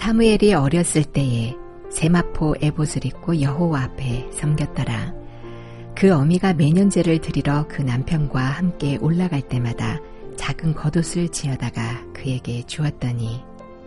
사무엘이 어렸을 때에 세마포 에봇을 입고 여호와 앞에 섬겼더라. 그 어미가 매년제를 드리러 그 남편과 함께 올라갈 때마다 작은 겉옷을 지어다가 그에게 주었더니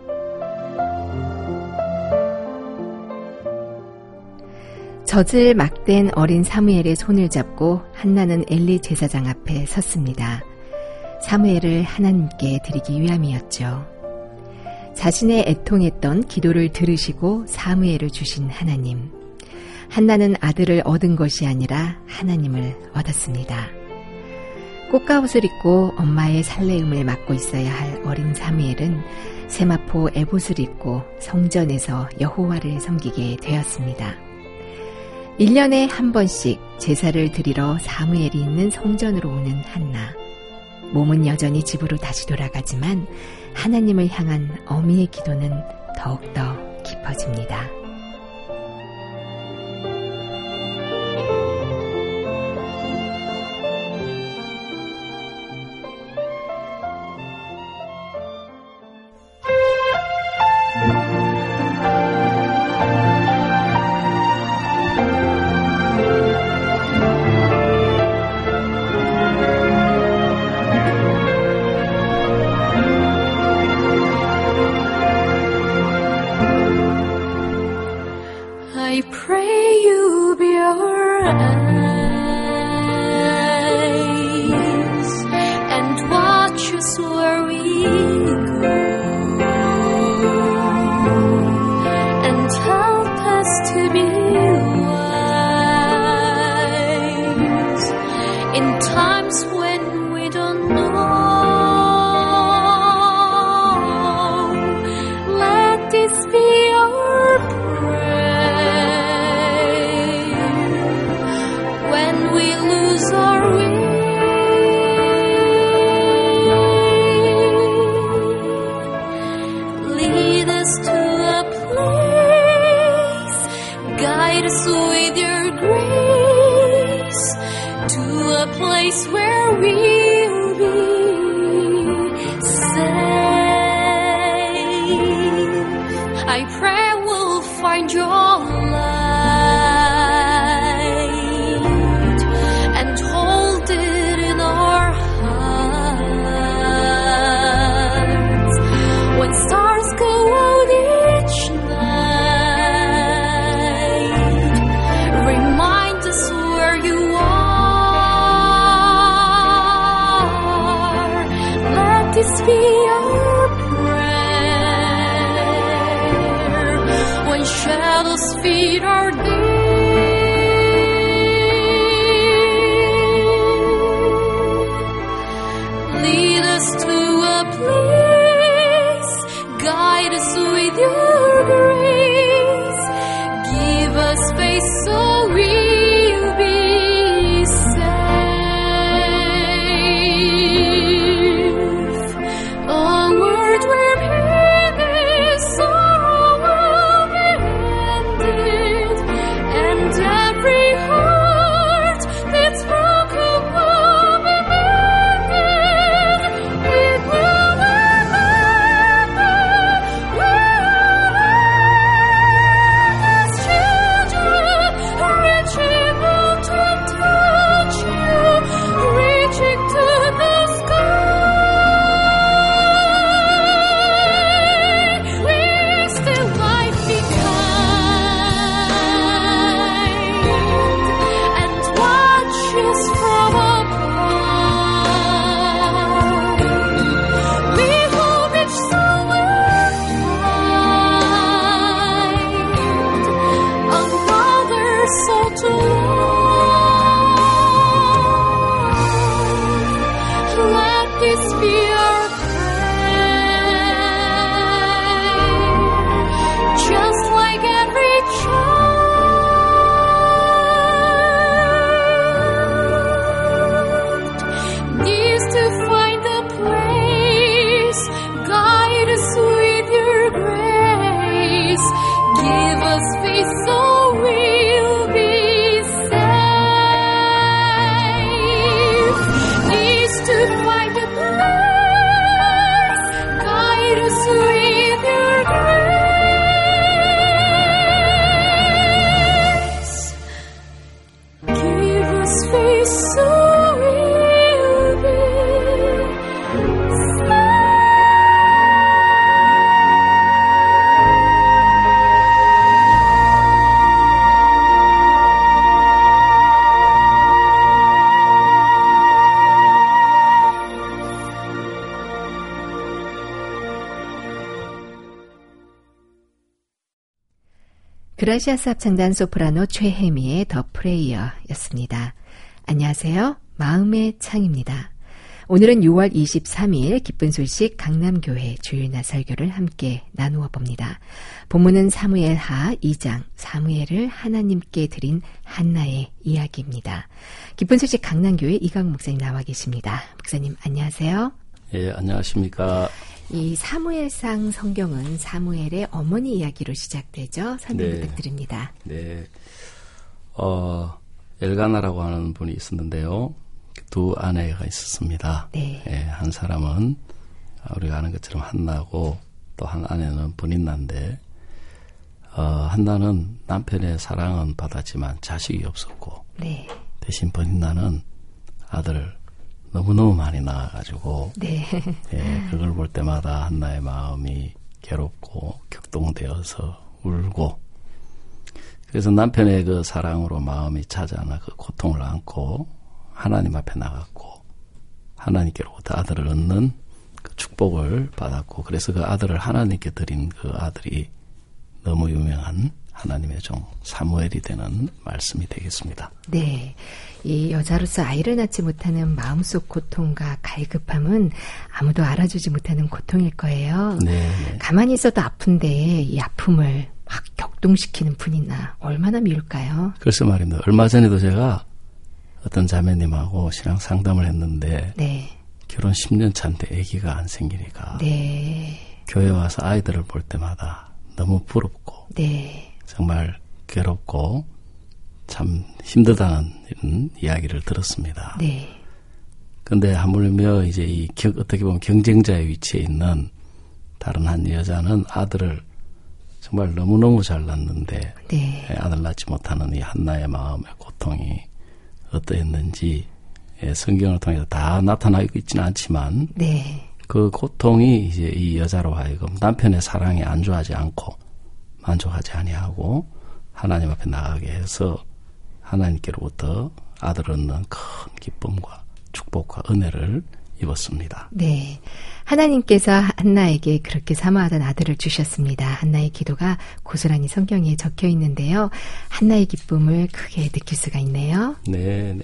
젖을 막된 어린 사무엘의 손을 잡고 한나는 엘리 제사장 앞에 섰습니다. 사무엘을 하나님께 드리기 위함이었죠. 자신의 애통했던 기도를 들으시고 사무엘을 주신 하나님. 한나는 아들을 얻은 것이 아니라 하나님을 얻었습니다. 꽃가옷을 입고 엄마의 살레음을 맡고 있어야 할 어린 사무엘은 세마포 에봇을 입고 성전에서 여호와를 섬기게 되었습니다. 1년에 한 번씩 제사를 드리러 사무엘이 있는 성전으로 오는 한나. 몸은 여전히 집으로 다시 돌아가지만 하나님을 향한 어미의 기도는 더욱더 깊어집니다. I pray you be our eyes and watch us where we go and help us to be wise in times when we don't know. Let this be our prayer. When we lose our way, lead us to a place, guide us with your grace, to a place where we'll be safe. I pray we'll find your love and hold it in our hearts. When stars go out each night, remind us where you are. 그라시아스 합창단 소프라노 최혜미의 더 프레이어였습니다. 안녕하세요. 마음의 창입니다. 오늘은 6월 23일 기쁜 소식 강남교회 주일날 설교를 함께 나누어 봅니다. 본문은 사무엘하 2장 사무엘을 하나님께 드린 한나의 이야기입니다. 기쁜 소식 강남교회 이강 목사님 나와 계십니다. 목사님 안녕하세요. 예, 안녕하십니까. 이 사무엘상 성경은 사무엘의 어머니 이야기로 시작되죠. 설명 부탁드립니다. 네. 엘가나라고 하는 분이 있었는데요. 두 아내가 있었습니다. 네. 예, 한 사람은 우리가 아는 것처럼 한나고 또 한 아내는 브닌나인데 한나는 남편의 사랑은 받았지만 자식이 없었고 네. 대신 브닌나는 아들을 너무너무 많이 낳아가지고 네. 예, 그걸 볼 때마다 한나의 마음이 괴롭고 격동되어서 울고 그래서 남편의 그 사랑으로 마음이 차지하나 그 고통을 안고 하나님 앞에 나갔고 하나님께로부터 아들을 얻는 그 축복을 받았고 그래서 그 아들을 하나님께 드린 그 아들이 너무 유명한 하나님의 종 사무엘이 되는 말씀이 되겠습니다. 네, 이 여자로서 아이를 낳지 못하는 마음속 고통과 갈급함은 아무도 알아주지 못하는 고통일 거예요. 네. 가만히 있어도 아픈데 이 아픔을 막 격동시키는 분이나 얼마나 미울까요? 글쎄 말입니다. 얼마 전에도 제가 어떤 자매님하고 신앙 상담을 했는데 네. 결혼 10년 차인데 아기가 안 생기니까 네. 교회 와서 아이들을 볼 때마다 너무 부럽고 네. 정말 괴롭고 참 힘들다는 이런 이야기를 들었습니다. 네. 근데 하물며 이제 이 어떻게 보면 경쟁자의 위치에 있는 다른 한 여자는 아들을 정말 너무너무 잘 낳는데 네. 아들 낳지 못하는 이 한나의 마음의 고통이 어떠했는지 성경을 통해서 다 나타나고 있지는 않지만 네. 그 고통이 이제 이 여자로 하여금 남편의 사랑에 안주하지 않고 만족하지 아니하고 하나님 앞에 나가게 해서 하나님께로부터 아들을 얻는 큰 기쁨과 축복과 은혜를 입었습니다. 네. 하나님께서 한나에게 그렇게 사모하던 아들을 주셨습니다. 한나의 기도가 고스란히 성경에 적혀 있는데요. 한나의 기쁨을 크게 느낄 수가 있네요. 네.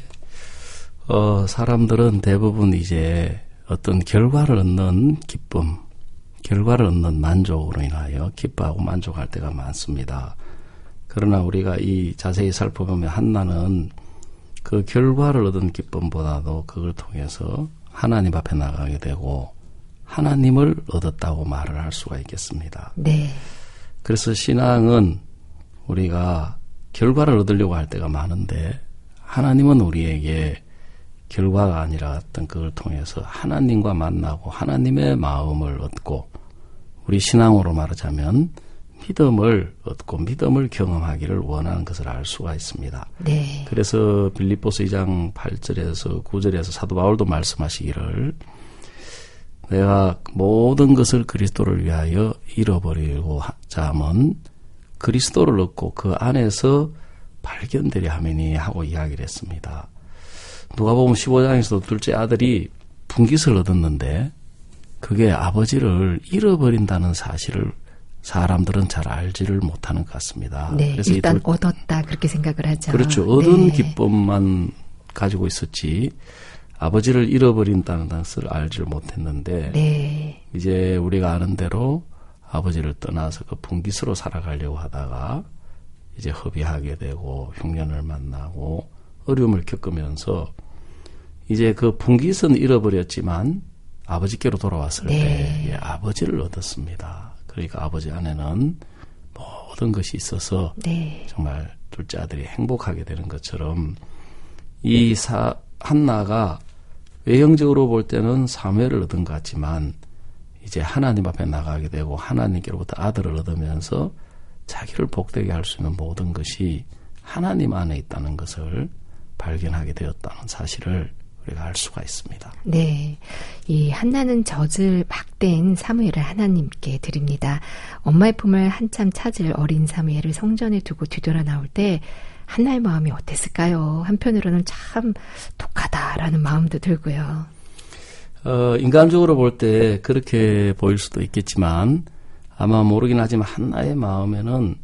사람들은 대부분 이제 어떤 결과를 얻는 기쁨, 결과를 얻는 만족으로 인하여 기뻐하고 만족할 때가 많습니다. 그러나 우리가 이 자세히 살펴보면 한나는 그 결과를 얻은 기쁨보다도 그걸 통해서 하나님 앞에 나가게 되고 하나님을 얻었다고 말을 할 수가 있겠습니다. 네. 그래서 신앙은 우리가 결과를 얻으려고 할 때가 많은데 하나님은 우리에게 결과가 아니라 어떤 그걸 통해서 하나님과 만나고 하나님의 마음을 얻고 우리 신앙으로 말하자면 믿음을 얻고 믿음을 경험하기를 원하는 것을 알 수가 있습니다. 네. 그래서 빌립보서 2장 8절에서 9절에서 사도 바울도 말씀하시기를 내가 모든 것을 그리스도를 위하여 잃어버리고 자면 그리스도를 얻고 그 안에서 발견되려 하매니 하고 이야기를 했습니다. 누가복음 15장에서도 둘째 아들이 분깃을 얻었는데 그게 아버지를 잃어버린다는 사실을 사람들은 잘 알지를 못하는 것 같습니다. 네, 그래서 일단 얻었다 그렇게 생각을 하죠. 그렇죠. 얻은 네. 기쁨만 가지고 있었지 아버지를 잃어버린다는 것을 알지를 못했는데 네. 이제 우리가 아는 대로 아버지를 떠나서 그 분깃으로 살아가려고 하다가 이제 허비하게 되고 흉년을 만나고 어려움을 겪으면서 이제 그 분깃은 잃어버렸지만 아버지께로 돌아왔을 네. 때 아버지를 얻었습니다. 그러니까 아버지 안에는 모든 것이 있어서 네. 정말 둘째 아들이 행복하게 되는 것처럼 이 한나가 외형적으로 볼 때는 사무엘을 얻은 것 같지만 이제 하나님 앞에 나가게 되고 하나님께로부터 아들을 얻으면서 자기를 복되게 할 수 있는 모든 것이 하나님 안에 있다는 것을 발견하게 되었다는 사실을 우리가 알 수가 있습니다. 네, 이 한나는 젖을 막된 사무엘을 하나님께 드립니다. 엄마의 품을 한참 찾을 어린 사무엘을 성전에 두고 뒤돌아 나올 때 한나의 마음이 어땠을까요? 한편으로는 참 독하다라는 마음도 들고요. 인간적으로 볼 때 그렇게 보일 수도 있겠지만 아마 모르긴 하지만 한나의 마음에는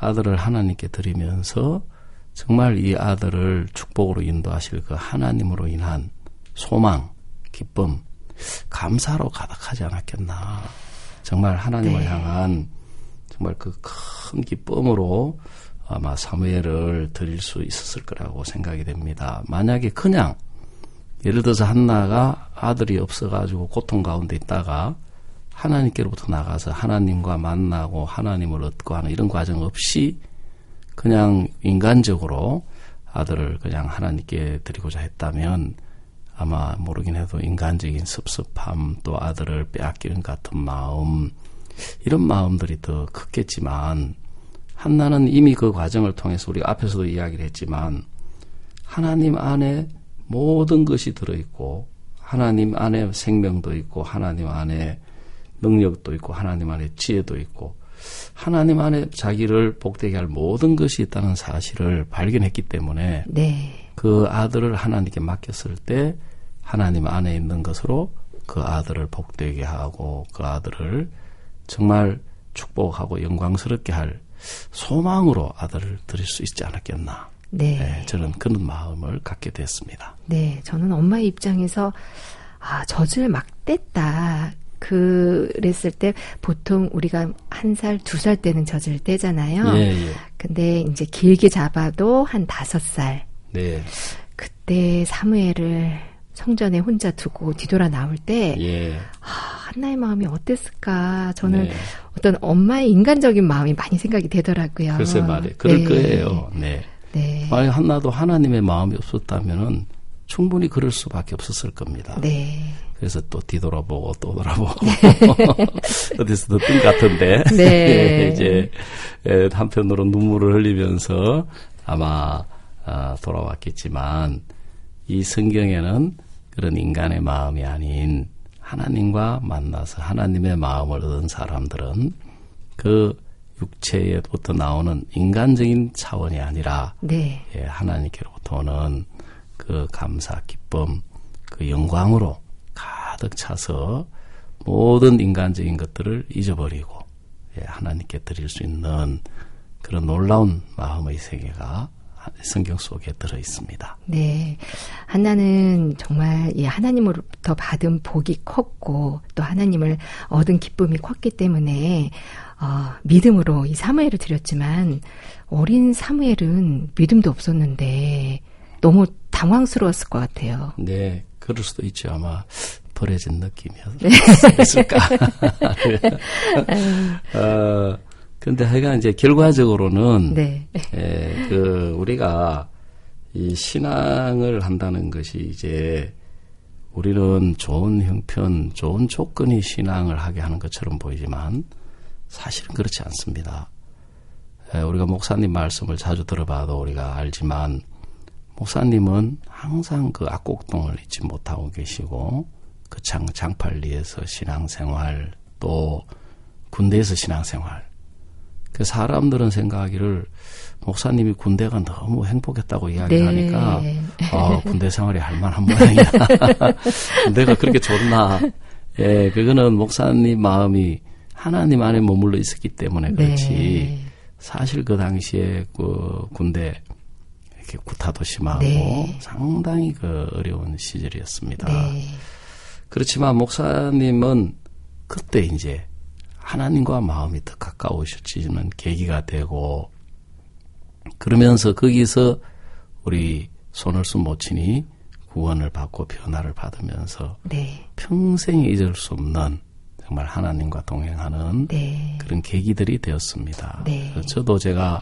아들을 하나님께 드리면서 정말 이 아들을 축복으로 인도하실 그 하나님으로 인한 소망, 기쁨, 감사로 가득하지 않았겠나. 정말 하나님을 네. 향한 정말 그 큰 기쁨으로 아마 사무엘을 드릴 수 있었을 거라고 생각이 됩니다. 만약에 그냥 예를 들어서 한나가 아들이 없어가지고 고통 가운데 있다가 하나님께로부터 나가서 하나님과 만나고 하나님을 얻고 하는 이런 과정 없이 그냥 인간적으로 아들을 그냥 하나님께 드리고자 했다면 아마 모르긴 해도 인간적인 섭섭함 또 아들을 빼앗기는 같은 마음 이런 마음들이 더 컸겠지만 한나는 이미 그 과정을 통해서 우리가 앞에서도 이야기를 했지만 하나님 안에 모든 것이 들어있고 하나님 안에 생명도 있고 하나님 안에 능력도 있고 하나님 안에 지혜도 있고 하나님 안에 자기를 복되게 할 모든 것이 있다는 사실을 발견했기 때문에 네. 그 아들을 하나님께 맡겼을 때 하나님 안에 있는 것으로 그 아들을 복되게 하고 그 아들을 정말 축복하고 영광스럽게 할 소망으로 아들을 드릴 수 있지 않았겠나. 네. 네, 저는 그런 마음을 갖게 됐습니다. 네. 저는 엄마의 입장에서 젖을 막 뗐다. 그랬을 때 보통 우리가 1살, 2살 때는 젖을 떼잖아요. 예, 예. 근데 이제 길게 잡아도 한 5살. 네. 그때 사무엘을 성전에 혼자 두고 뒤돌아 나올 때 예. 한나의 마음이 어땠을까? 저는 네. 어떤 엄마의 인간적인 마음이 많이 생각이 되더라고요. 글쎄 말이에요. 그럴 네. 거예요. 네. 네. 만약 한나도 하나님의 마음이 없었다면은 충분히 그럴 수밖에 없었을 겁니다. 네. 그래서 또 뒤돌아보고 또 돌아보고 어디서 듣던 같은데 네. 이제 한편으로 눈물을 흘리면서 아마 돌아왔겠지만 이 성경에는 그런 인간의 마음이 아닌 하나님과 만나서 하나님의 마음을 얻은 사람들은 그 육체에부터 나오는 인간적인 차원이 아니라 네. 하나님께로부터 오는 그 감사, 기쁨, 그 영광으로 가득 차서 모든 인간적인 것들을 잊어버리고 하나님께 드릴 수 있는 그런 놀라운 마음의 세계가 성경 속에 들어 있습니다. 네. 한나는 정말 하나님으로부터 받은 복이 컸고 또 하나님을 얻은 기쁨이 컸기 때문에 믿음으로 이 사무엘을 드렸지만 어린 사무엘은 믿음도 없었는데 너무 당황스러웠을 것 같아요. 네. 그럴 수도 있죠. 아마 버려진 느낌이었을까. 근데 하여간 이제 결과적으로는 네. 우리가 이 신앙을 한다는 것이 이제 우리는 좋은 형편, 좋은 조건이 신앙을 하게 하는 것처럼 보이지만 사실은 그렇지 않습니다. 우리가 목사님 말씀을 자주 들어봐도 우리가 알지만 목사님은 항상 그 악곡동을 잊지 못하고 계시고 그 장팔리에서 신앙생활 또 군대에서 신앙생활 그 사람들은 생각하기를 목사님이 군대가 너무 행복했다고 이야기하니까 네. 군대 생활이 할 만한 모양이야. 군대가 그렇게 좋나. 그거는 목사님 마음이 하나님 안에 머물러 있었기 때문에 그렇지. 네. 사실 그 당시에 그 군대 이렇게 구타도 심하고 네. 상당히 그 어려운 시절이었습니다. 네. 그렇지만 목사님은 그때 이제 하나님과 마음이 더 가까우셔지는 계기가 되고 그러면서 거기서 우리 손을수 모친이 구원을 받고 변화를 받으면서 네. 평생 잊을 수 없는 정말 하나님과 동행하는 네. 그런 계기들이 되었습니다. 네. 저도 제가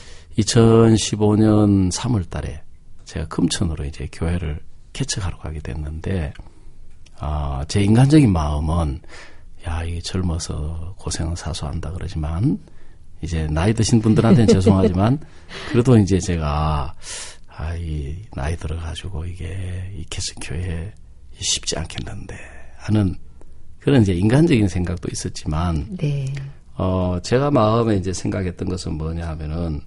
2015년 3월 달에 제가 금천으로 이제 교회를 개척하러 가게 됐는데 제 인간적인 마음은 이 젊어서 고생은 사소한다 그러지만 이제 나이 드신 분들한테는 죄송하지만 그래도 이제 제가 이 나이 들어가지고 이게 이 개척교회 쉽지 않겠는데 하는 그런 이제 인간적인 생각도 있었지만 네. 제가 마음에 이제 생각했던 것은 뭐냐 하면은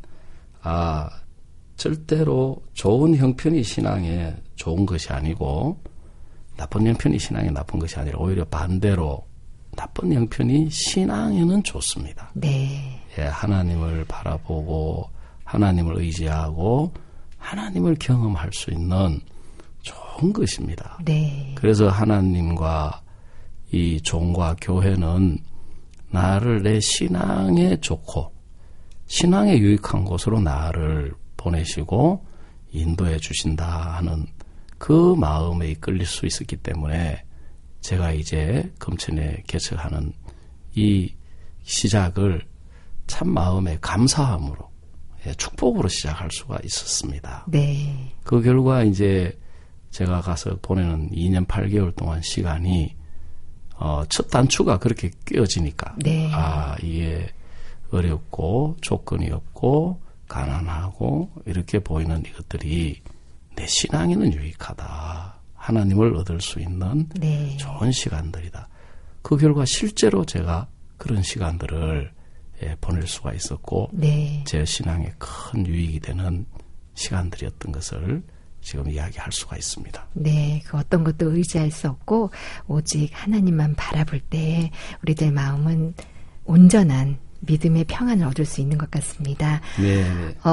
절대로 좋은 형편이 신앙에 좋은 것이 아니고 나쁜 형편이 신앙에 나쁜 것이 아니라 오히려 반대로 나쁜 형편이 신앙에는 좋습니다. 네. 예, 하나님을 바라보고 하나님을 의지하고 하나님을 경험할 수 있는 좋은 것입니다. 네. 그래서 하나님과 이 종과 교회는 나를 내 신앙에 좋고 신앙에 유익한 곳으로 나를 보내시고 인도해 주신다 하는 그 마음에 이끌릴 수 있었기 때문에 제가 이제 금천에 개척하는 이 시작을 참 마음에 감사함으로 축복으로 시작할 수가 있었습니다. 네. 그 결과 이제 제가 가서 보내는 2년 8개월 동안 시간이 첫 단추가 그렇게 꿰어지니까 네. 이게 어렵고 조건이 없고 가난하고 이렇게 보이는 이것들이 내 신앙에는 유익하다. 하나님을 얻을 수 있는 네. 좋은 시간들이다. 그 결과 실제로 제가 그런 시간들을 보낼 수가 있었고 네. 제 신앙에 큰 유익이 되는 시간들이었던 것을 지금 이야기할 수가 있습니다. 네, 그 어떤 것도 의지할 수 없고 오직 하나님만 바라볼 때 우리들 마음은 온전한 믿음의 평안을 얻을 수 있는 것 같습니다. 네.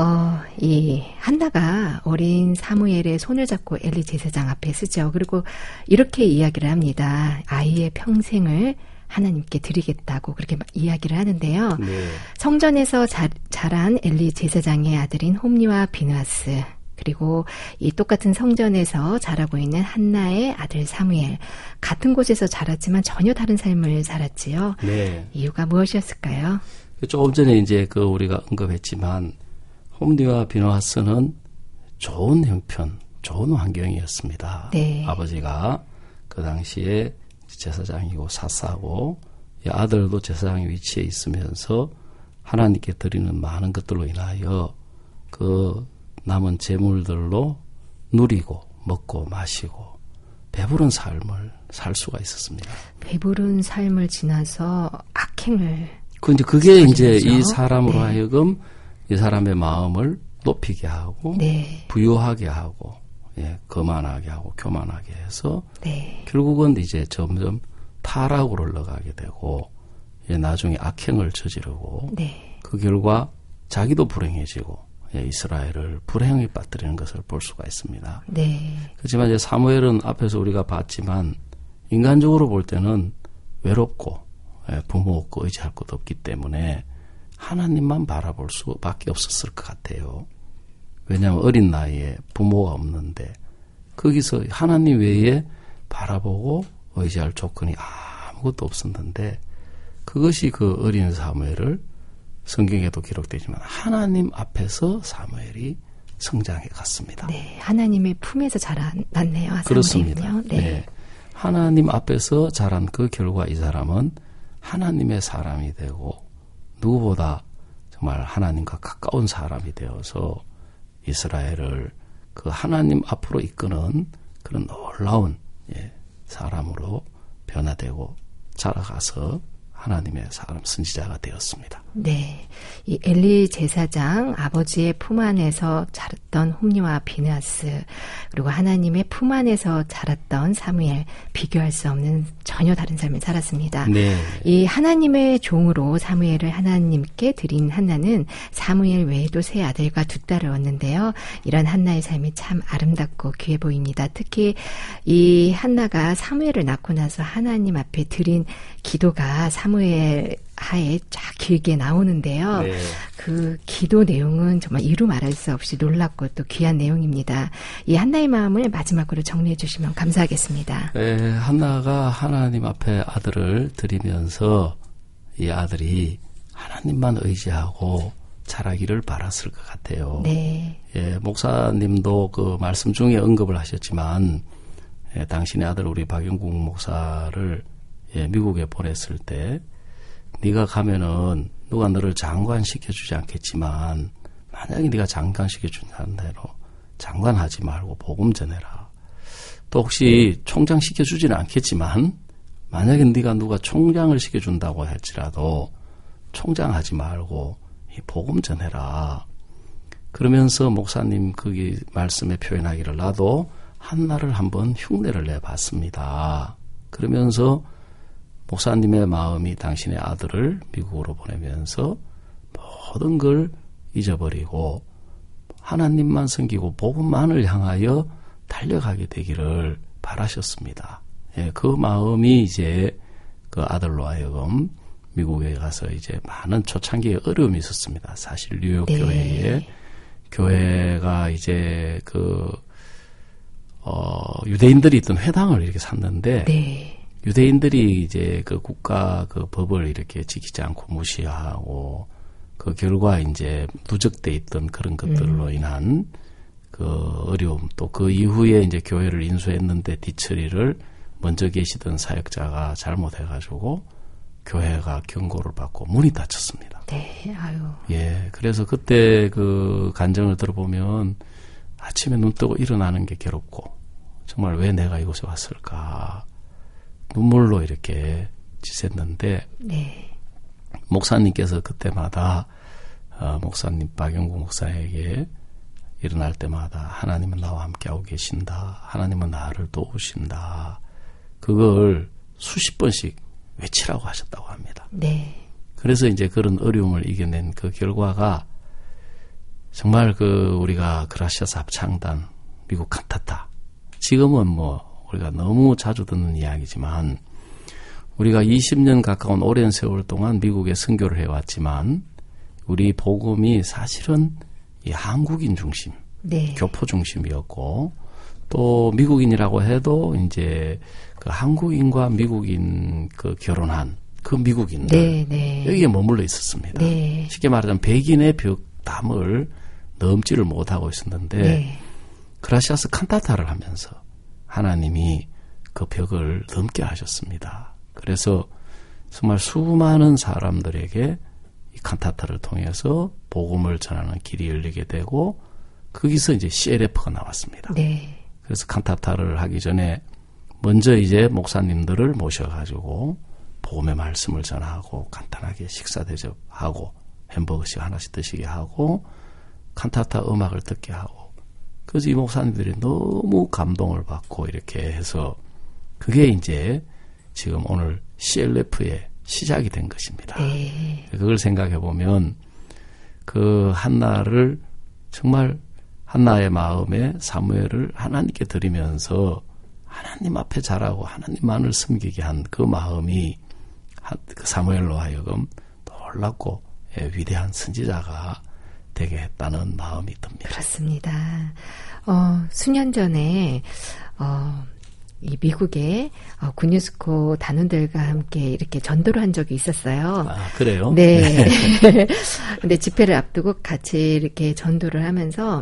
이 한나가 어린 사무엘의 손을 잡고 엘리 제사장 앞에 서죠. 그리고 이렇게 이야기를 합니다. 아이의 평생을 하나님께 드리겠다고 그렇게 이야기를 하는데요. 네. 성전에서 자란 엘리 제사장의 아들인 홈리와 비느하스, 그리고 이 똑같은 성전에서 자라고 있는 한나의 아들 사무엘, 같은 곳에서 자랐지만 전혀 다른 삶을 살았지요. 네. 이유가 무엇이었을까요? 조금 전에 이제 우리가 언급했지만 홈리와 비느하스는 좋은 형편, 좋은 환경이었습니다. 네. 아버지가 그 당시에 제사장이고 사사고 아들도 제사장의 위치에 있으면서 하나님께 드리는 많은 것들로 인하여 그 남은 재물들로 누리고 먹고 마시고 배부른 삶을 살 수가 있었습니다. 배부른 삶을 지나서 악행을 그게 이제 이 사람으로 네. 하여금 이 사람의 마음을 높이게 하고 네. 부유하게 하고 거만하게 하고 교만하게 해서 네. 결국은 이제 점점 타락으로 흘러가게 되고 나중에 악행을 저지르고 네. 그 결과 자기도 불행해지고 이스라엘을 불행에 빠뜨리는 것을 볼 수가 있습니다. 네. 그렇지만 이제 사무엘은 앞에서 우리가 봤지만 인간적으로 볼 때는 외롭고 부모 없고 의지할 것도 없기 때문에 하나님만 바라볼 수밖에 없었을 것 같아요. 왜냐하면 어린 나이에 부모가 없는데 거기서 하나님 외에 바라보고 의지할 조건이 아무것도 없었는데 그것이 그 어린 사무엘을 성경에도 기록되지만 하나님 앞에서 사무엘이 성장해 갔습니다. 네, 하나님의 품에서 자라났네요. 그렇습니다. 네. 네. 하나님 앞에서 자란 그 결과 이 사람은 하나님의 사람이 되고 누구보다 정말 하나님과 가까운 사람이 되어서 이스라엘을 그 하나님 앞으로 이끄는 그런 놀라운 사람으로 변화되고 자라가서 하나님의 사람 선지자가 되었습니다. 네, 이 엘리 제사장 아버지의 품 안에서 자랐던 홈리와 비느하스, 그리고 하나님의 품 안에서 자랐던 사무엘, 비교할 수 없는 전혀 다른 삶을 살았습니다. 네. 이 하나님의 종으로 사무엘을 하나님께 드린 한나는 사무엘 외에도 세 아들과 두 딸을 얻는데요. 이런 한나의 삶이 참 아름답고 귀해 보입니다. 특히 이 한나가 사무엘을 낳고 나서 하나님 앞에 드린 기도가 사무엘 하에 쫙 길게 나오는데요. 네. 그 기도 내용은 정말 이루 말할 수 없이 놀랍고 또 귀한 내용입니다. 이 한나의 마음을 마지막으로 정리해 주시면 감사하겠습니다. 네, 한나가 하나님 앞에 아들을 드리면서 이 아들이 하나님만 의지하고 자라기를 바랐을 것 같아요. 네. 목사님도 그 말씀 중에 언급을 하셨지만 당신의 아들 우리 박영국 목사를 미국에 보냈을 때 네가 가면은 누가 너를 장관시켜주지 않겠지만 만약에 네가 장관시켜준다는 대로 장관하지 말고 복음 전해라. 또 혹시 총장 시켜주지는 않겠지만 만약에 네가 누가 총장을 시켜준다고 할지라도 총장하지 말고 이 복음 전해라. 그러면서 목사님 거기 말씀에 표현하기를 나도 한나를 한번 흉내를 내봤습니다. 그러면서 목사님의 마음이 당신의 아들을 미국으로 보내면서 모든 걸 잊어버리고 하나님만 섬기고 복음만을 향하여 달려가게 되기를 바라셨습니다. 예, 그 마음이 이제 그 아들로 하여금 미국에 가서 이제 많은 초창기에 어려움이 있었습니다. 사실 뉴욕 네. 교회에 교회가 이제 유대인들이 있던 회당을 이렇게 샀는데 네. 유대인들이 이제 그 국가 그 법을 이렇게 지키지 않고 무시하고 그 결과 이제 누적돼 있던 그런 것들로 인한 그 어려움 또 그 이후에 이제 교회를 인수했는데 뒤처리를 먼저 계시던 사역자가 잘못해가지고 교회가 경고를 받고 문이 닫혔습니다. 네, 아유. 예, 그래서 그때 그 간증을 들어보면 아침에 눈 뜨고 일어나는 게 괴롭고 정말 왜 내가 이곳에 왔을까 눈물로 이렇게 지샜는데 네. 목사님께서 그때마다 목사님 박영국 목사에게 일어날 때마다 하나님은 나와 함께하고 계신다. 하나님은 나를 도우신다. 그걸 수십 번씩 외치라고 하셨다고 합니다. 네. 그래서 이제 그런 어려움을 이겨낸 그 결과가 정말 우리가 그라시아스 합창단, 미국 칸타타. 지금은 우리가 너무 자주 듣는 이야기지만 우리가 20년 가까운 오랜 세월 동안 미국에 선교를 해왔지만 우리 복음이 사실은 이 한국인 중심, 네. 교포 중심이었고 또 미국인이라고 해도 이제 그 한국인과 미국인 그 결혼한 그 미국인들 네, 네. 여기에 머물러 있었습니다. 네. 쉽게 말하자면 백인의 벽담을 넘지를 못하고 있었는데 네. 그라시아스 칸타타를 하면서 하나님이 그 벽을 넘게 하셨습니다. 그래서 정말 수많은 사람들에게 이 칸타타를 통해서 복음을 전하는 길이 열리게 되고 거기서 이제 CLF가 나왔습니다. 네. 그래서 칸타타를 하기 전에 먼저 이제 목사님들을 모셔가지고 복음의 말씀을 전하고 간단하게 식사 대접하고 햄버거씩 하나씩 드시게 하고 칸타타 음악을 듣게 하고 그래서 이 목사님들이 너무 감동을 받고 이렇게 해서 그게 이제 지금 오늘 CLF의 시작이 된 것입니다. 네. 그걸 생각해 보면 그 한나를 정말 한나의 마음에 사무엘을 하나님께 드리면서 하나님 앞에 자라고 하나님만을 섬기게 한 그 마음이 그 사무엘로 하여금 놀랍고 위대한 선지자가 되게 했다는 마음이 듭니다. 그렇습니다. 수년 전에 이 미국의 군유스코 단원들과 함께 이렇게 전도를 한 적이 있었어요. 아, 그래요? 네. 근데 집회를 앞두고 같이 이렇게 전도를 하면서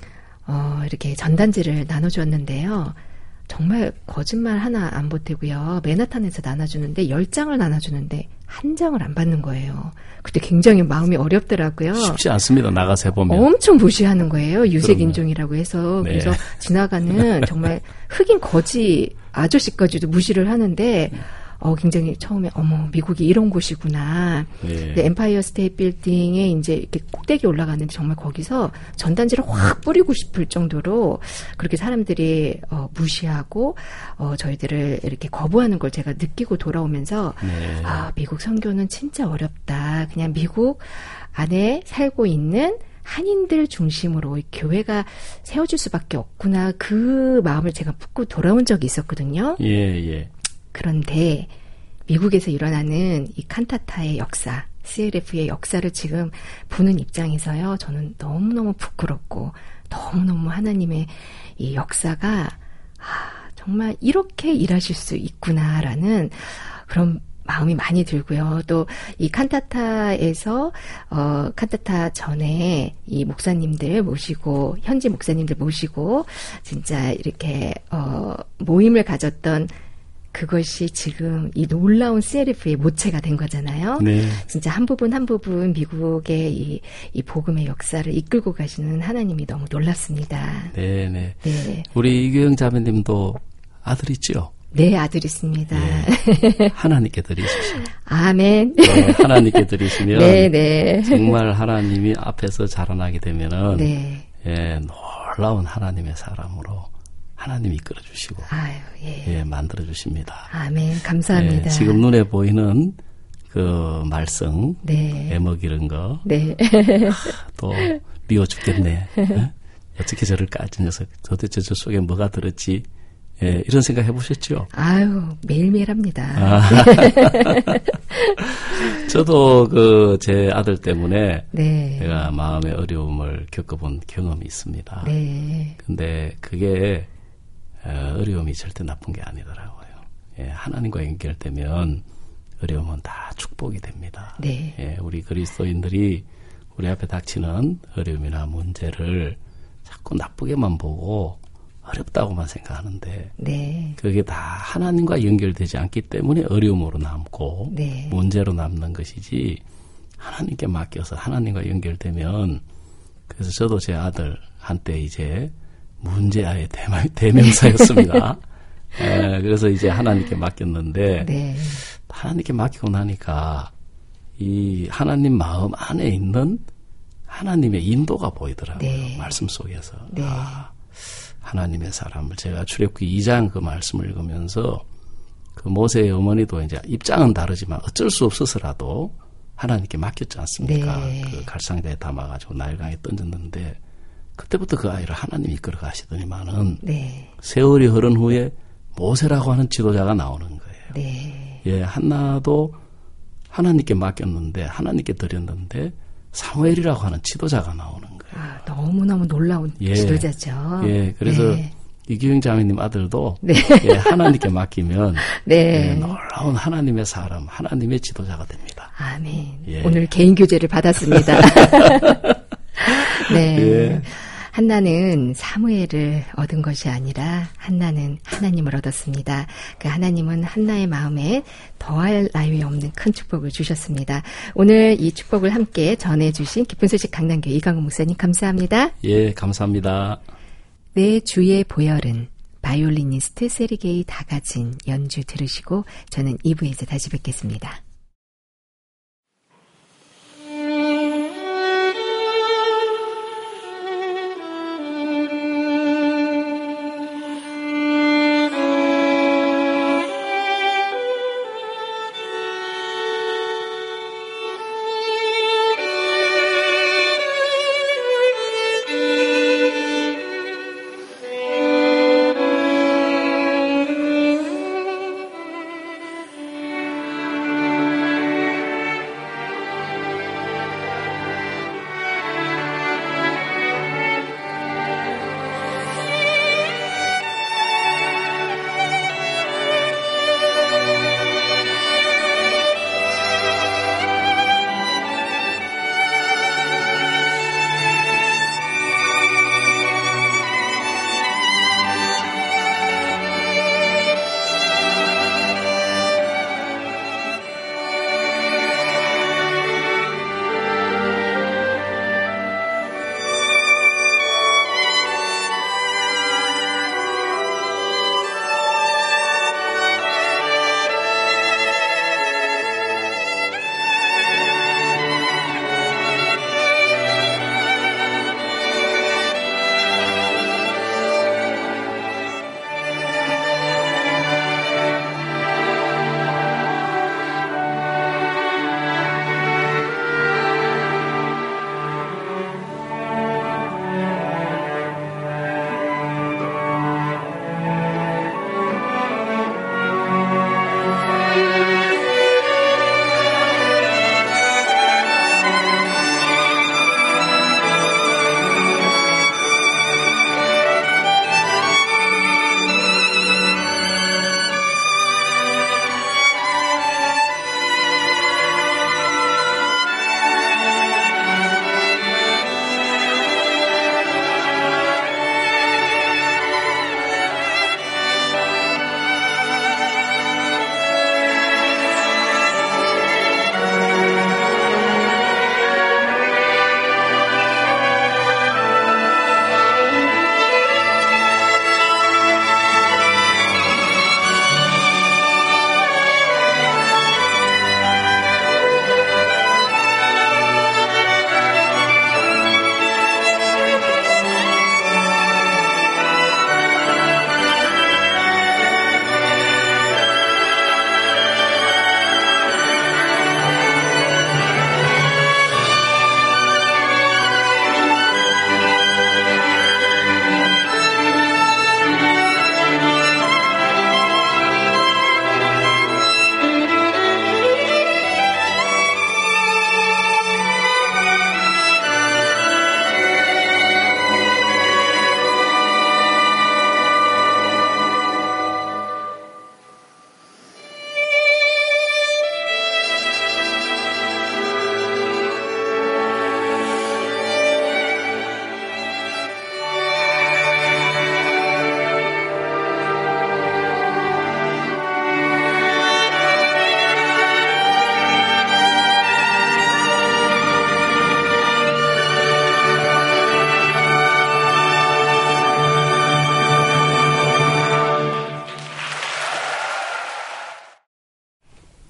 이렇게 전단지를 나눠주었는데요. 정말 거짓말 하나 안 보태고요. 맨하탄에서 나눠주는데 10장을 나눠주는데 한 장을 안 받는 거예요. 그때 굉장히 마음이 어렵더라고요. 쉽지 않습니다. 나가서 해보면. 엄청 무시하는 거예요. 유색인종이라고 해서. 네. 그래서 지나가는 정말 흑인 거지 아저씨까지도 무시를 하는데 굉장히 처음에 미국이 이런 곳이구나. 네. 엠파이어 스테이트 빌딩에 이제 이렇게 꼭대기 올라갔는데 정말 거기서 전단지를 확 뿌리고 싶을 정도로 그렇게 사람들이 무시하고 저희들을 이렇게 거부하는 걸 제가 느끼고 돌아오면서 네. 미국 선교는 진짜 어렵다. 그냥 미국 안에 살고 있는 한인들 중심으로 교회가 세워질 수밖에 없구나. 그 마음을 제가 품고 돌아온 적이 있었거든요. 예. 그런데 미국에서 일어나는 이 칸타타의 역사, CLF의 역사를 지금 보는 입장에서요. 저는 너무너무 부끄럽고 너무너무 하나님의 이 역사가 정말 이렇게 일하실 수 있구나라는 그런 마음이 많이 들고요. 또 이 칸타타에서 칸타타 전에 이 목사님들 모시고 현지 목사님들 모시고 진짜 이렇게 모임을 가졌던 그것이 지금 이 놀라운 CLF의 모체가 된 거잖아요. 네. 진짜 한 부분 한 부분 미국의 이 복음의 역사를 이끌고 가시는 하나님이 너무 놀랍습니다. 네네. 네. 우리 이규영 자매님도 아들 있죠? 네, 아들 있습니다. 네. 하나님께 드리십시오. 아멘. 하나님께 드리시면 네. 정말 하나님이 앞에서 자라나게 되면은 네. 놀라운 하나님의 사람으로 하나님이 이끌어주시고 아유, 예. 만들어주십니다. 아멘. 감사합니다. 지금 눈에 보이는 그 말썽, 네. 애먹이는 거, 네. 또 미워 죽겠네. 어떻게 저럴까, 저 녀석. 도대체 저 속에 뭐가 들었지? 이런 생각 해보셨죠? 아유, 매일매일 합니다. 저도 제 아들 때문에 네. 제가 마음의 어려움을 겪어본 경험이 있습니다. 네. 근데 그게 어려움이 절대 나쁜 게 아니더라고요. 하나님과 연결되면 어려움은 다 축복이 됩니다. 네. 우리 그리스도인들이 우리 앞에 닥치는 어려움이나 문제를 자꾸 나쁘게만 보고 어렵다고만 생각하는데 네. 그게 다 하나님과 연결되지 않기 때문에 어려움으로 남고 네. 문제로 남는 것이지 하나님께 맡겨서 하나님과 연결되면 그래서 저도 제 아들 한때 이제 문제아의 대명사였습니다. 그래서 이제 하나님께 맡겼는데 네. 하나님께 맡기고 나니까 이 하나님 마음 안에 있는 하나님의 인도가 보이더라고요. 네. 말씀 속에서. 네. 하나님의 사람을 제가 출애굽기 2장 그 말씀을 읽으면서 그 모세의 어머니도 이제 입장은 다르지만 어쩔 수 없어서라도 하나님께 맡겼지 않습니까? 네. 그 갈상자에 담아가지고 나일강에 던졌는데 그때부터 그 아이를 하나님이 이끌어 가시더니만은 네. 세월이 흐른 후에 모세라고 하는 지도자가 나오는 거예요. 네. 한나도 하나님께 맡겼는데 하나님께 드렸는데 사무엘이라고 하는 지도자가 나오는 거예요. 너무너무 놀라운 지도자죠. 그래서 네. 이기영 자매님 아들도 네. 하나님께 맡기면 네. 놀라운 하나님의 사람, 하나님의 지도자가 됩니다. 아멘. 오늘 개인 교제를 받았습니다. 네. 한나는 사무엘을 얻은 것이 아니라 한나는 하나님을 얻었습니다. 그 하나님은 한나의 마음에 더할 나위 없는 큰 축복을 주셨습니다. 오늘 이 축복을 함께 전해주신 기쁜 소식 강남교회 이강훈 목사님 감사합니다. 감사합니다. 내 주의 보혈은 바이올리니스트 세르게이 다가진 연주 들으시고 저는 2부에서 다시 뵙겠습니다.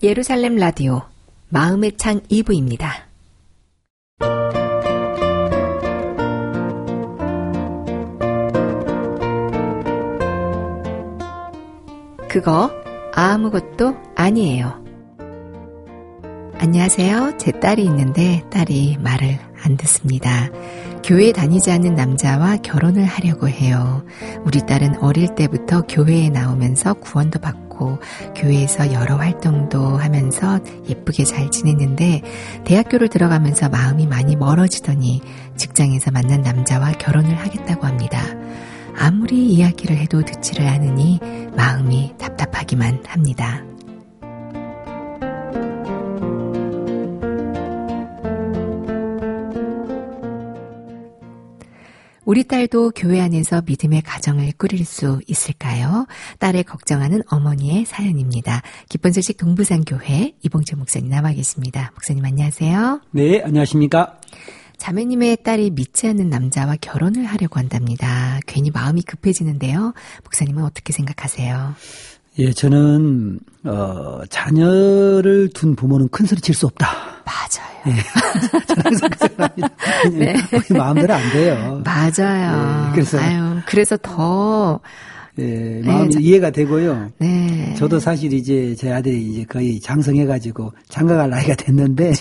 예루살렘 라디오 마음의 창 2부입니다. 그거 아무것도 아니에요. 안녕하세요. 제 딸이 있는데 딸이 말을 안 듣습니다. 교회에 다니지 않는 남자와 결혼을 하려고 해요. 우리 딸은 어릴 때부터 교회에 나오면서 구원도 받고 교회에서 여러 활동도 하면서 예쁘게 잘 지냈는데 대학교를 들어가면서 마음이 많이 멀어지더니 직장에서 만난 남자와 결혼을 하겠다고 합니다. 아무리 이야기를 해도 듣지를 않으니 마음이 답답하기만 합니다. 우리 딸도 교회 안에서 믿음의 가정을 꾸릴 수 있을까요? 딸을 걱정하는 어머니의 사연입니다. 기쁜 소식 동부산교회 이봉재 목사님 나와 계십니다. 목사님 안녕하세요. 네, 안녕하십니까? 자매님의 딸이 믿지 않는 남자와 결혼을 하려고 한답니다. 괜히 마음이 급해지는데요. 목사님은 어떻게 생각하세요? 예, 저는 자녀를 둔 부모는 큰 소리 칠 수 없다. 맞아요. 예, 저는 항상 그 생각합니다. 네. 마음대로 안 돼요. 맞아요. 예, 그래서 더 예, 마음이 이해가 되고요. 네. 저도 사실 이제 제 아들이 이제 거의 장성해가지고 장가갈 나이가 됐는데,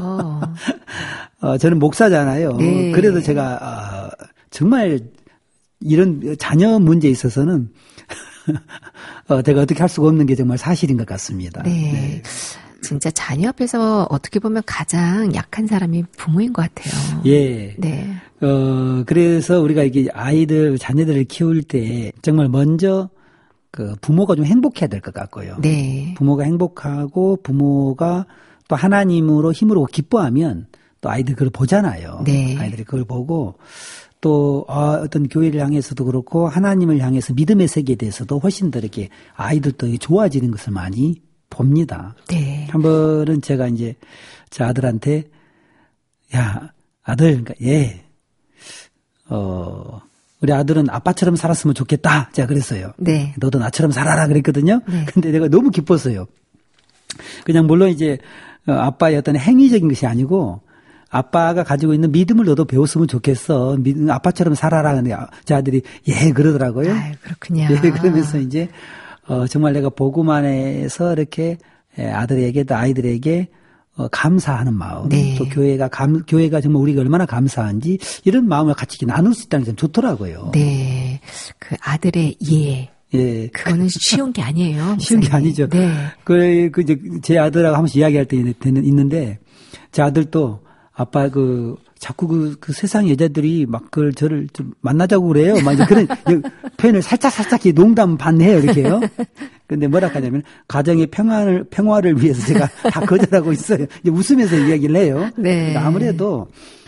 저는 목사잖아요. 네. 그래도 제가 정말 이런 자녀 문제에 있어서는 내가 어떻게 할 수가 없는 게 정말 사실인 것 같습니다. 네. 네. 진짜 자녀 앞에서 어떻게 보면 가장 약한 사람이 부모인 것 같아요. 예. 네. 그래서 우리가 이게 자녀들을 키울 때 정말 먼저 그 부모가 좀 행복해야 될 것 같고요. 네. 부모가 행복하고 부모가 또 하나님으로 힘으로 기뻐하면 또 아이들 그걸 보잖아요. 네. 아이들이 그걸 보고 또 어떤 교회를 향해서도 그렇고 하나님을 향해서 믿음의 세계에 대해서도 훨씬 더 이렇게 아이들도 좋아지는 것을 많이 봅니다. 네. 한 번은 제가 이제 제 아들한테 야 아들, 그러니까 우리 아들은 아빠처럼 살았으면 좋겠다. 제가 그랬어요. 네. 너도 나처럼 살아라 그랬거든요. 네. 근데 내가 너무 기뻤어요. 그냥 물론 이제 아빠의 어떤 행위적인 것이 아니고 아빠가 가지고 있는 믿음을 너도 배웠으면 좋겠어. 아빠처럼 살아라. 근데 제 아들이 그러더라고요. 그렇군요. 그러면서 이제 정말 내가 복음 안에서 이렇게 아들에게 또 아이들에게 감사하는 마음, 네. 또 교회가 정말 우리가 얼마나 감사한지 이런 마음을 같이 나눌 수 있다는 게 좀 좋더라고요. 네, 그 아들의 이해. 예. 그거는 쉬운 게 아니에요. 쉬운 게 아니죠. 네. 이제 제 아들하고 한 번씩 이야기할 때 있는데, 제 아들도 아빠 자꾸 그 세상 여자들이 막 저를 좀 만나자고 그래요. 막 이제 그런 표현을 살짝 농담 반해요. 이렇게요. 근데 뭐라 하냐면, 가정의 평화를 위해서 제가 다 거절하고 있어요. 이제 웃으면서 이야기를 해요. 네. 그러니까 아무래도,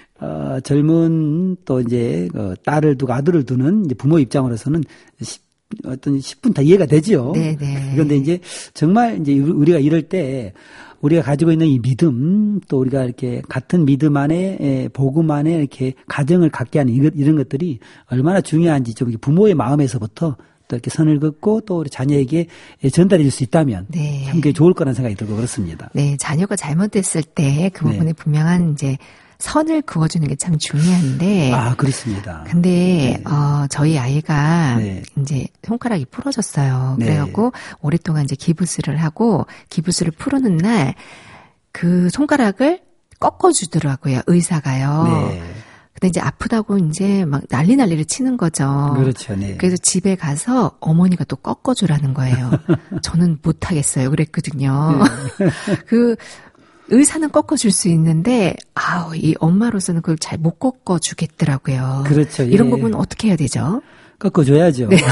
젊은 또 이제, 딸을 두고 아들을 두는 이제 부모 입장으로서는 10분 다 이해가 되죠. 네네. 그런데 이제 정말 이제 우리가 이럴 때 우리가 가지고 있는 이 믿음 또 우리가 이렇게 같은 믿음 안에 복음 안에 이렇게 가정을 갖게 하는 이런 것들이 얼마나 중요한지 좀 부모의 마음에서부터 또 이렇게 선을 긋고 또 우리 자녀에게 전달해 줄 수 있다면 네. 참 그게 좋을 거라는 생각이 들고 그렇습니다. 네, 자녀가 잘못됐을 때 그 부분에 분명한 이제 선을 그어주는 게 참 중요한데. 그렇습니다. 근데, 저희 아이가 네. 이제 손가락이 부러졌어요. 네. 그래갖고 오랫동안 이제 기부스를 하고 기부스를 푸르는 날 그 손가락을 꺾어주더라고요. 의사가요. 네. 근데 이제 아프다고 이제 막 난리를 치는 거죠. 그렇죠. 네. 그래서 집에 가서 어머니가 또 꺾어주라는 거예요. 저는 못하겠어요. 그랬거든요. 네. 의사는 꺾어줄 수 있는데, 이 엄마로서는 그걸 잘 못 꺾어주겠더라고요. 그렇죠. 이런 부분은 어떻게 해야 되죠? 꺾어줘야죠. 네.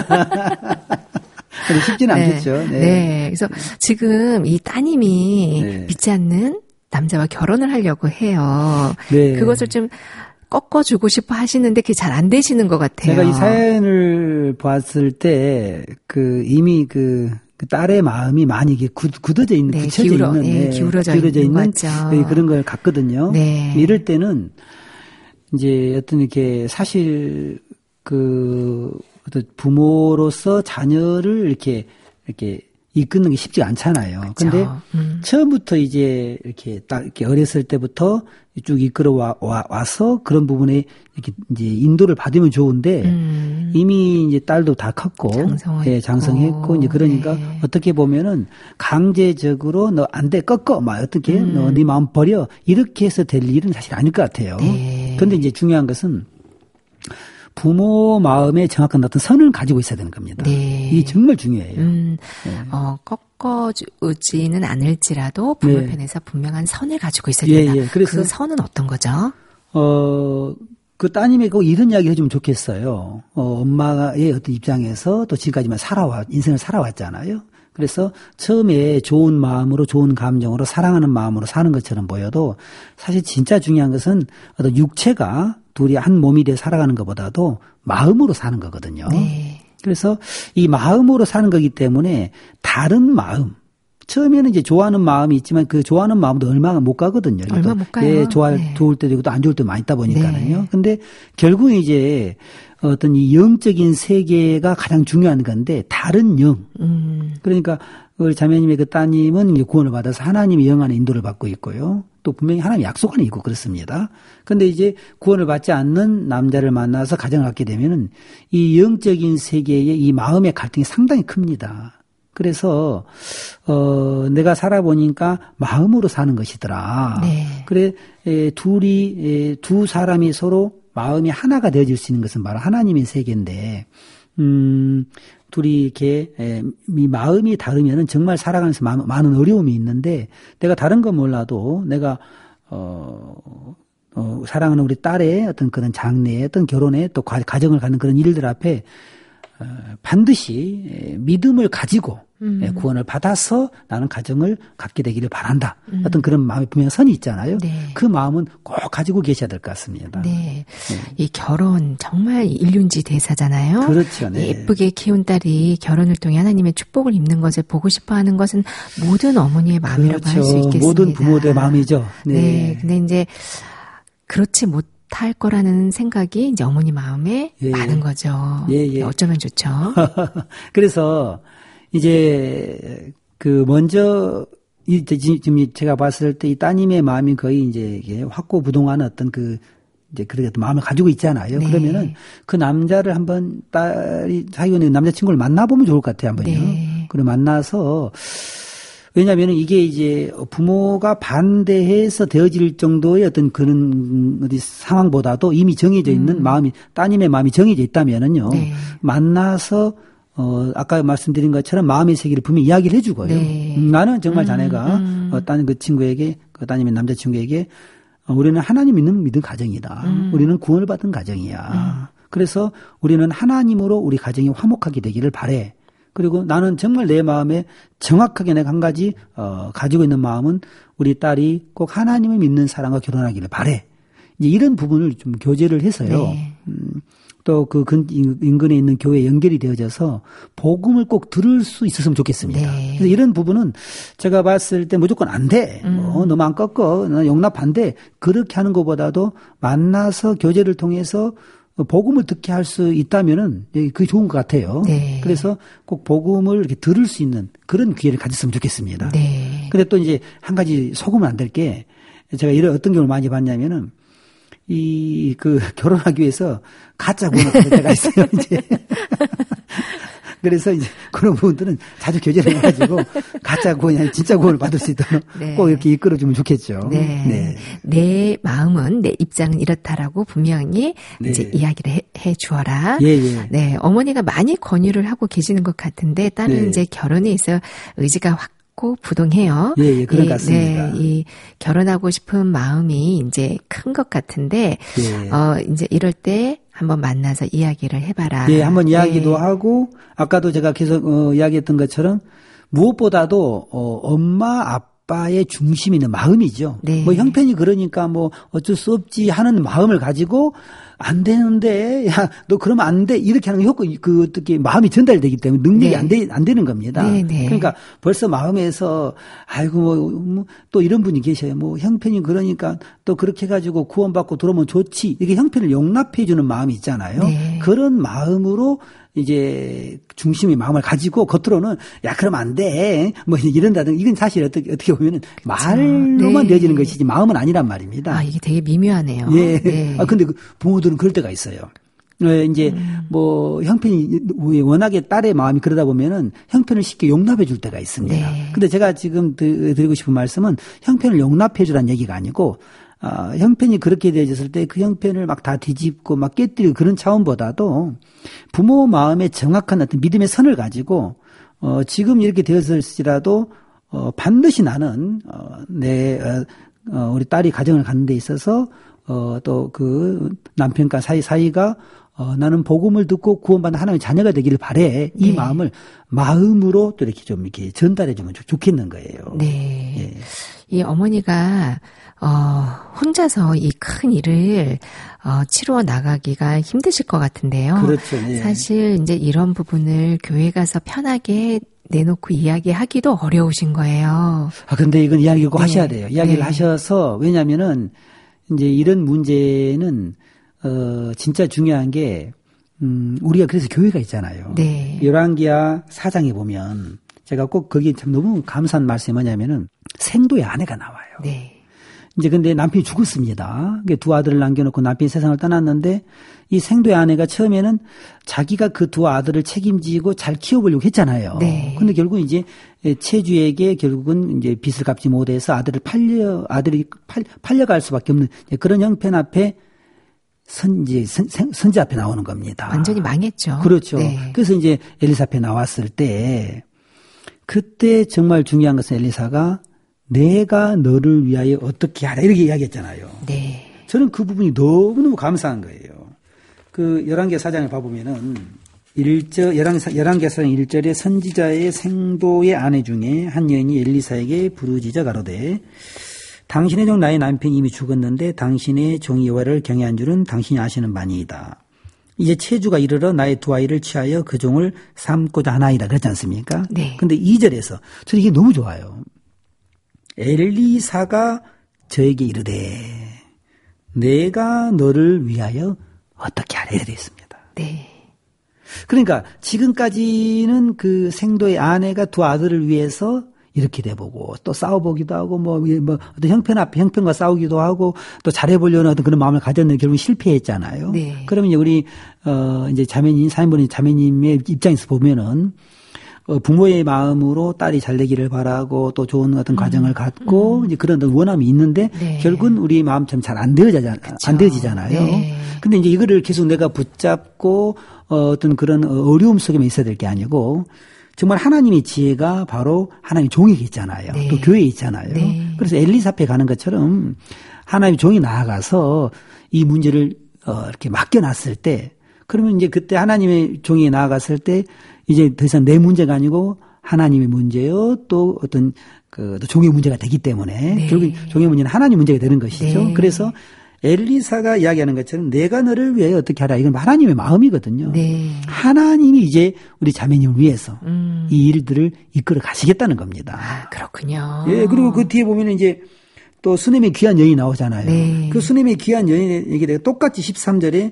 근데 쉽지는 않겠죠. 네. 네. 그래서 지금 이 따님이 믿지 않는 남자와 결혼을 하려고 해요. 네. 그것을 좀 꺾어주고 싶어 하시는데 그게 잘 안 되시는 것 같아요. 제가 이 사연을 봤을 때, 이미 딸의 마음이 많이 이게 굳어져 있는, 굳혀져 있는, 기울어져 있는 그런 걸 갖거든요. 네. 이럴 때는 이제 어떤 이렇게 사실 어떤 부모로서 자녀를 이렇게 이끄는 게 쉽지가 않잖아요. 근데 처음부터 이제 이렇게 딱 이렇게 어렸을 때부터 쭉 이끌어 와서 그런 부분에 이렇게 이제 인도를 받으면 좋은데 이미 이제 딸도 다 컸고 장성했고 이제 그러니까 네. 어떻게 보면은 강제적으로 너 안 돼 꺾어 막 어떻게 너 네 마음 버려 이렇게 해서 될 일은 사실 아닐 것 같아요. 네. 그런데 이제 중요한 것은 부모 마음에 정확한 어떤 선을 가지고 있어야 되는 겁니다. 네. 이게 정말 중요해요. 꺾어주지는 않을지라도 부모 네. 편에서 분명한 선을 가지고 있어야 된다. 그래서 그 선은 어떤 거죠? 그 따님에게 꼭 이런 이야기 해주면 좋겠어요. 엄마의 어떤 입장에서 또 지금까지만 인생을 살아왔잖아요. 그래서 처음에 좋은 마음으로 좋은 감정으로 사랑하는 마음으로 사는 것처럼 보여도 사실 진짜 중요한 것은 어떤 육체가 둘이 한 몸이 돼 살아가는 것보다도 마음으로 사는 거거든요. 네. 그래서 이 마음으로 사는 거기 때문에 다른 마음, 처음에는 이제 좋아하는 마음이 있지만 그 좋아하는 마음도 얼마 못 가거든요. 얼마 못 가요. 예, 네. 좋을 때도 있고 또 안 좋을 때도 많이 있다 보니까요. 네. 근데 결국 이제 어떤 이 영적인 세계가 가장 중요한 건데 다른 영. 그러니까 우리 자매님의 그 따님은 이제 구원을 받아서 하나님의 영 안에 인도를 받고 있고요. 또 분명히 하나님 약속 안에 있고 그렇습니다. 그런데 이제 구원을 받지 않는 남자를 만나서 가정을 갖게 되면은 이 영적인 세계의 이 마음의 갈등이 상당히 큽니다. 그래서 내가 살아보니까 마음으로 사는 것이더라. 네. 그래 두 사람이 서로 마음이 하나가 되어질 수 있는 것은 바로 하나님의 세계인데 둘이 이렇게 이 마음이 다르면은 정말 살아가면서 많은 어려움이 있는데 내가 다른 건 몰라도 내가 사랑하는 우리 딸의 어떤 그런 장래의 어떤 결혼에 또 가정을 갖는 그런 일들 앞에 반드시 믿음을 가지고 구원을 받아서 나는 가정을 갖게 되기를 바란다. 어떤 그런 마음이 분명 선이 있잖아요. 네. 그 마음은 꼭 가지고 계셔야 될 것 같습니다. 네. 이 결혼 정말 일륜지 대사잖아요. 그렇죠. 네. 예쁘게 키운 딸이 결혼을 통해 하나님의 축복을 입는 것을 보고 싶어하는 것은 모든 어머니의 마음이라고 할 수 그렇죠. 있겠습니다. 모든 부모들의 마음이죠. 네. 네. 근데 이제 그렇지 못할 거라는 생각이 이제 어머니 마음에 예. 많은 거죠. 예. 어쩌면 좋죠. 그래서 이제 먼저 지금 제가 봤을 때 이 따님의 마음이 거의 이제 확고부동한 어떤 이제 그렇게 마음을 가지고 있잖아요. 네. 그러면은 그 남자를 한번 딸이 사귀고 있는 남자친구를 만나보면 좋을 것 같아요, 한번요. 네. 그리고 만나서 왜냐하면 이게 이제 부모가 반대해서 되어질 정도의 어떤 그런 어디 상황보다도 이미 정해져 있는 마음이 따님의 마음이 정해져 있다면은요. 네. 만나서 아까 말씀드린 것처럼 마음의 세계를 분명히 이야기를 해주고요. 네. 나는 정말 자네가 따님 그 친구에게 그 따님의 남자친구에게 우리는 하나님 믿는 가정이다. 우리는 구원을 받은 가정이야. 그래서 우리는 하나님으로 우리 가정이 화목하게 되기를 바래. 그리고 나는 정말 내 마음에 정확하게 내가 한 가지 가지고 있는 마음은 우리 딸이 꼭 하나님을 믿는 사람과 결혼하기를 바래. 이제 이런 부분을 좀 교제를 해서요. 네. 또 그 인근에 있는 교회에 연결이 되어져서 복음을 꼭 들을 수 있었으면 좋겠습니다. 네. 그래서 이런 부분은 제가 봤을 때 무조건 안 돼. 너만 꺾어. 너 용납 안 돼. 그렇게 하는 것보다도 만나서 교제를 통해서 복음을 듣게 할 수 있다면은 그게 좋은 것 같아요. 네. 그래서 꼭 복음을 이렇게 들을 수 있는 그런 기회를 가졌으면 좋겠습니다. 네. 근데 또 이제 한 가지 속으면 안 될 게 제가 어떤 경우를 많이 봤냐면은 결혼하기 위해서 가짜 구원을 받을 때가 있어요, 이제. 그래서 이제 그런 부분들은 자주 교제를 해가지고 가짜 구원이 아니라 진짜 구원을 받을 수 있도록 네. 꼭 이렇게 이끌어주면 좋겠죠. 네. 네. 내 마음은 내 입장은 이렇다라고 분명히 네. 이제 이야기를 해 주어라. 예. 네. 어머니가 많이 권유를 하고 계시는 것 같은데 딸은 네. 이제 결혼에 있어 의지가 부동해요. 예, 그런 것 같습니다. 네, 이 결혼하고 싶은 마음이 이제 큰 것 같은데, 예. 이제 이럴 때 한번 만나서 이야기를 해봐라. 예, 한번 이야기도 네. 하고, 아까도 제가 계속 이야기했던 것처럼 무엇보다도 엄마 아빠의 중심 있는 마음이죠. 네. 뭐 형편이 그러니까 뭐 어쩔 수 없지 하는 마음을 가지고 안 되는데, 야, 너 그러면 안 돼. 이렇게 하는 효과, 어떻게 마음이 전달되기 때문에 능력이 네. 안 되는 겁니다. 네, 네. 그러니까 벌써 마음에서, 아이고, 또 이런 분이 계셔요. 형편이 그러니까 또 그렇게 해가지고 구원받고 들어오면 좋지. 이게 형편을 용납해주는 마음이 있잖아요. 네. 그런 마음으로 이제 중심의 마음을 가지고 겉으로는 야 그러면 안 돼. 이런다든가 이건 사실 어떻게 보면은 말로만 네. 되어지는 것이지 마음은 아니란 말입니다. 아, 이게 되게 미묘하네요. 예. 네. 근데 부모들은 그럴 때가 있어요. 이제 형편이 워낙에 딸의 마음이 그러다 보면은 형편을 쉽게 용납해 줄 때가 있습니다. 네. 근데 제가 지금 드리고 싶은 말씀은 형편을 용납해 주라는 얘기가 아니고 형편이 그렇게 되어졌을 때 그 형편을 막 다 뒤집고 막 깨뜨리고 그런 차원보다도 부모 마음에 정확한 어떤 믿음의 선을 가지고 지금 이렇게 되었을지라도 반드시 나는 우리 딸이 가정을 갖는 데 있어서 또 그 남편과 사이가 나는 복음을 듣고 구원받는 하나님의 자녀가 되기를 바래. 이 네. 마음으로 또 이렇게 좀 이렇게 전달해 주면 좋겠는 거예요. 네. 예. 이 어머니가 혼자서 이 큰 일을 치루어 나가기가 힘드실 것 같은데요. 그렇죠. 예. 사실 이제 이런 부분을 교회 가서 편하게 내놓고 이야기하기도 어려우신 거예요. 근데 이건 이야기를 꼭 네. 하셔야 돼요. 이야기를 네. 하셔서 왜냐면은 이제 이런 문제는 진짜 중요한 게 우리가 그래서 교회가 있잖아요. 네. 열왕기하 4장에 보면 제가 꼭 거기 참 너무 감사한 말씀이 뭐냐면은 생도의 아내가 나와요. 네. 이제 근데 남편이 죽었습니다. 두 아들을 남겨놓고 남편이 세상을 떠났는데 이 생도의 아내가 처음에는 자기가 그 두 아들을 책임지고 잘 키워보려고 했잖아요. 네. 근데 결국 이제 채주에게 결국은 이제 빚을 갚지 못해서 아들이 팔려갈 수밖에 없는 그런 형편 앞에 선지 앞에 나오는 겁니다. 완전히 망했죠. 그렇죠. 네. 그래서 이제 엘리사 앞에 나왔을 때 그때 정말 중요한 것은 엘리사가 내가 너를 위하여 어떻게 하라 이렇게 이야기했잖아요. 네. 저는 그 부분이 너무너무 감사한 거예요. 열왕기하 4장을 봐보면은 11기하 4장 1절에 선지자의 생도의 아내 중에 한 여인이 엘리사에게 부르짖어 가로되 당신의 종 나의 남편이 이미 죽었는데 당신의 종이 여호와를 경외한 줄은 당신이 아시는 바니이다. 이제 채주가 이르러 나의 두 아이를 취하여 그 종을 삼고자 하나이다. 그렇지 않습니까? 네. 근데 2절에서 저는 이게 너무 좋아요. 엘리사가 저에게 이르되 내가 너를 위하여 어떻게 하라 이렇게 되어 있습니다. 네. 그러니까 지금까지는 그 생도의 아내가 두 아들을 위해서 이렇게 돼보고 또 싸워보기도 하고 어떤 형편과 싸우기도 하고 또 잘해보려는 어떤 그런 마음을 가졌는데 결국 실패했잖아요. 네. 그러면 이제 우리 이제 사인본인 자매님의 입장에서 보면은 부모의 마음으로 딸이 잘 되기를 바라고 또 좋은 어떤 가정을 갖고 이제 그런 원함이 있는데 네. 결국은 우리 마음처럼 잘 안 되어지잖아요. 네. 근데 이제 이거를 계속 내가 붙잡고 어떤 그런 어려움 속에만 있어야 될 게 아니고 정말 하나님의 지혜가 바로 하나님의 종에게 있잖아요. 네. 또 교회에 있잖아요. 네. 그래서 엘리사 앞에 가는 것처럼 하나님의 종이 나아가서 이 문제를 이렇게 맡겨놨을 때 그러면 이제 그때 하나님의 종이 나아갔을 때 이제 더 이상 내 문제가 아니고 하나님의 문제요 또 어떤 또 종의 문제가 되기 때문에 네. 결국 종의 문제는 하나님 문제가 되는 것이죠. 네. 그래서 엘리사가 이야기하는 것처럼 내가 너를 위하여 어떻게 하라 이건 하나님의 마음이거든요. 네. 하나님이 이제 우리 자매님을 위해서 이 일들을 이끌어 가시겠다는 겁니다. 아, 그렇군요. 예, 그리고 그 뒤에 보면 이제 또 수넴의 귀한 여인이 나오잖아요. 네. 그 수넴의 귀한 여인에게 내가 똑같이 13절에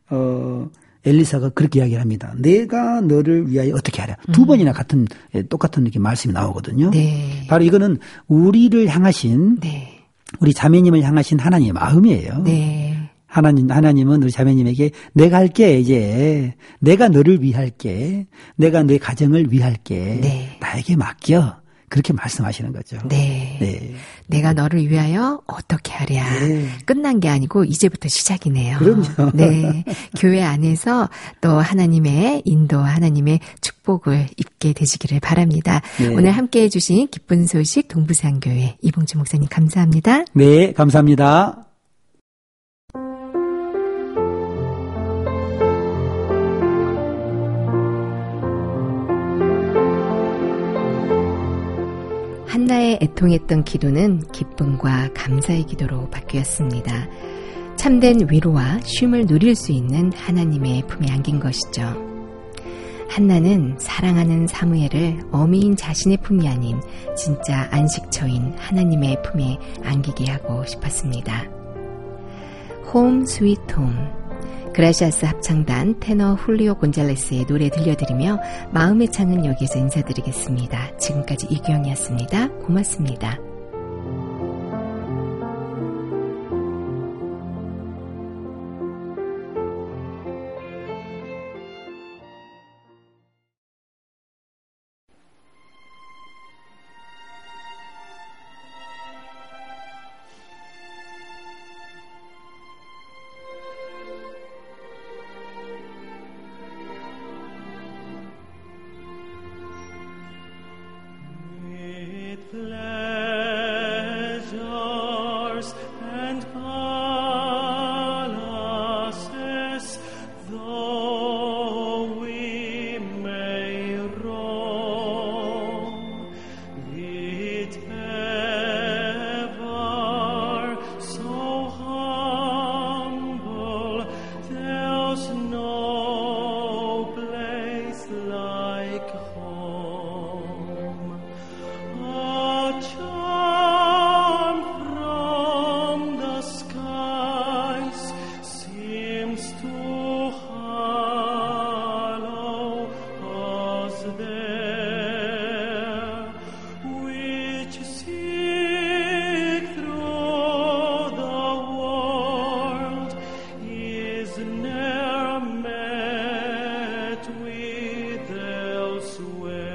엘리사가 그렇게 이야기를 합니다. 내가 너를 위하여 어떻게 하랴. 두 번이나 똑같은 이렇게 말씀이 나오거든요. 네. 바로 이거는 우리를 향하신 네. 우리 자매님을 향하신 하나님의 마음이에요. 네. 하나님은 우리 자매님에게 내가 할게 이제 내가 너를 위할게 내가 내 가정을 위할게 네. 나에게 맡겨 그렇게 말씀하시는 거죠. 네. 네. 내가 너를 위하여 어떻게 하랴. 네. 끝난 게 아니고 이제부터 시작이네요. 그럼요. 네. 교회 안에서 또 하나님의 인도, 하나님의 축복을 입게 되시기를 바랍니다. 네. 오늘 함께 해주신 기쁜 소식 동부산교회 이봉주 목사님 감사합니다. 네, 감사합니다. 한나의 애통했던 기도는 기쁨과 감사의 기도로 바뀌었습니다. 참된 위로와 쉼을 누릴 수 있는 하나님의 품에 안긴 것이죠. 한나는 사랑하는 사무엘을 어미인 자신의 품이 아닌 진짜 안식처인 하나님의 품에 안기게 하고 싶었습니다. 홈 스위트 홈, 그라시아스 합창단 테너 훌리오 곤잘레스의 노래 들려드리며 마음의 창은 여기에서 인사드리겠습니다. 지금까지 이규영이었습니다. 고맙습니다. Elsewhere.